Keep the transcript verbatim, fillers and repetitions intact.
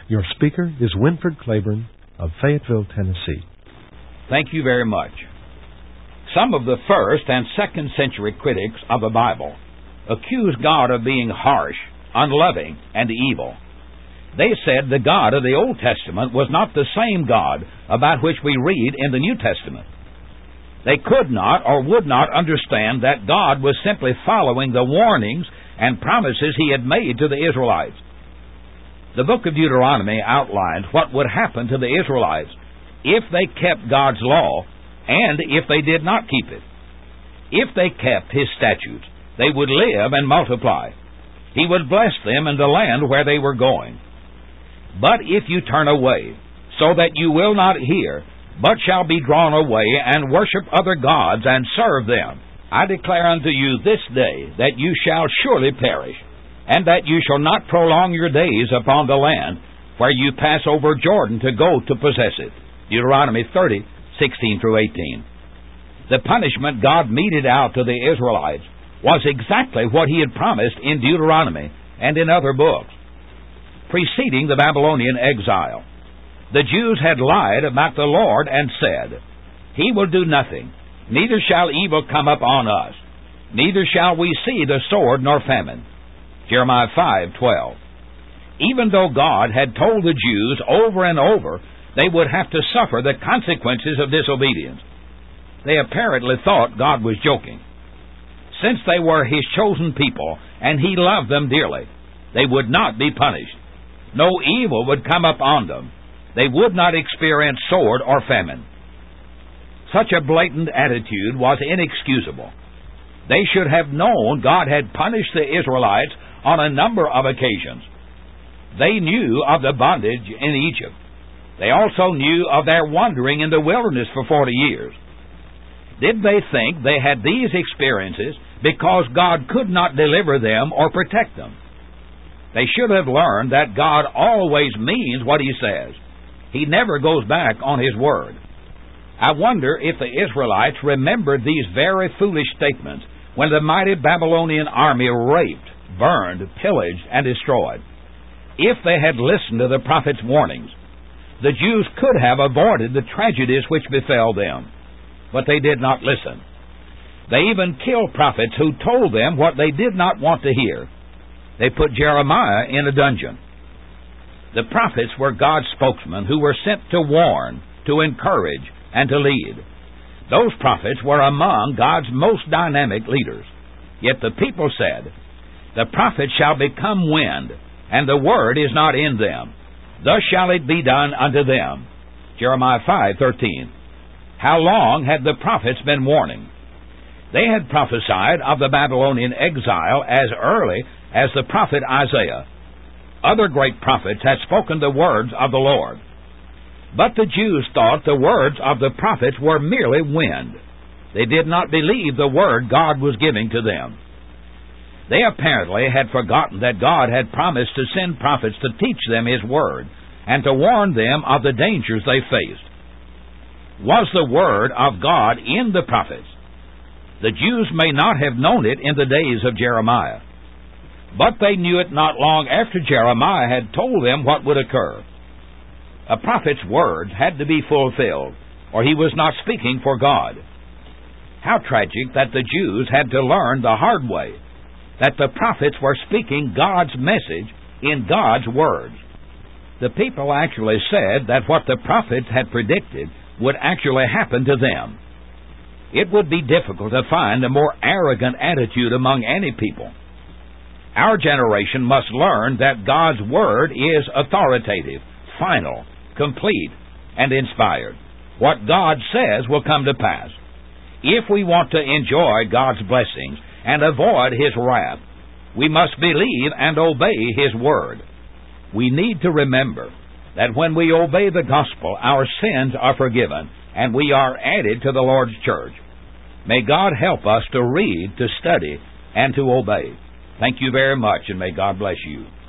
Your speaker is Winford Claiborne of Fayetteville, Tennessee. Thank you very much. Some of the first and second century critics of the Bible accused God of being harsh, unloving, and evil. They said the God of the Old Testament was not the same God about which we read in the New Testament. They could not or would not understand that God was simply following the warnings and promises He had made to the Israelites. The book of Deuteronomy outlines what would happen to the Israelites if they kept God's law and if they did not keep it. If they kept His statutes, they would live and multiply. He would bless them in the land where they were going. But if you turn away, so that you will not hear, but shall be drawn away and worship other gods and serve them, I declare unto you this day that you shall surely perish, and that you shall not prolong your days upon the land where you pass over Jordan to go to possess it. Deuteronomy thirty, sixteen through eighteen. The punishment God meted out to the Israelites was exactly what He had promised in Deuteronomy and in other books. Preceding the Babylonian exile, the Jews had lied about the Lord and said, He will do nothing, neither shall evil come upon us, neither shall we see the sword nor famine. Jeremiah five, twelve. Even though God had told the Jews over and over they would have to suffer the consequences of disobedience, they apparently thought God was joking. Since they were His chosen people and He loved them dearly, they would not be punished. No evil would come upon them. They would not experience sword or famine. Such a blatant attitude was inexcusable. They should have known God had punished the Israelites on a number of occasions. They knew of the bondage in Egypt. They also knew of their wandering in the wilderness for forty years. Did they think they had these experiences because God could not deliver them or protect them? They should have learned that God always means what He says. He never goes back on His word. I wonder if the Israelites remembered these very foolish statements when the mighty Babylonian army raped, burned, pillaged, and destroyed. If they had listened to the prophet's warnings, the Jews could have avoided the tragedies which befell them. But they did not listen. They even killed prophets who told them what they did not want to hear. They put Jeremiah in a dungeon. The prophets were God's spokesmen who were sent to warn, to encourage, and to lead. Those prophets were among God's most dynamic leaders. Yet the people said, The prophets shall become wind, and the word is not in them. Thus shall it be done unto them. Jeremiah five, thirteen. How long had the prophets been warning? They had prophesied of the Babylonian exile as early as the prophet Isaiah. Other great prophets had spoken the words of the Lord. But the Jews thought the words of the prophets were merely wind. They did not believe the word God was giving to them. They apparently had forgotten that God had promised to send prophets to teach them His word and to warn them of the dangers they faced. Was the word of God in the prophets? The Jews may not have known it in the days of Jeremiah, but they knew it not long after Jeremiah had told them what would occur. A prophet's words had to be fulfilled, or he was not speaking for God. How tragic that the Jews had to learn the hard way that the prophets were speaking God's message in God's words. The people actually said that what the prophets had predicted would actually happen to them. It would be difficult to find a more arrogant attitude among any people. Our generation must learn that God's Word is authoritative, final, complete, and inspired. What God says will come to pass. If we want to enjoy God's blessings and avoid His wrath, we must believe and obey His Word. We need to remember that when we obey the gospel, our sins are forgiven and we are added to the Lord's church. May God help us to read, to study, and to obey. Thank you very much, and may God bless you.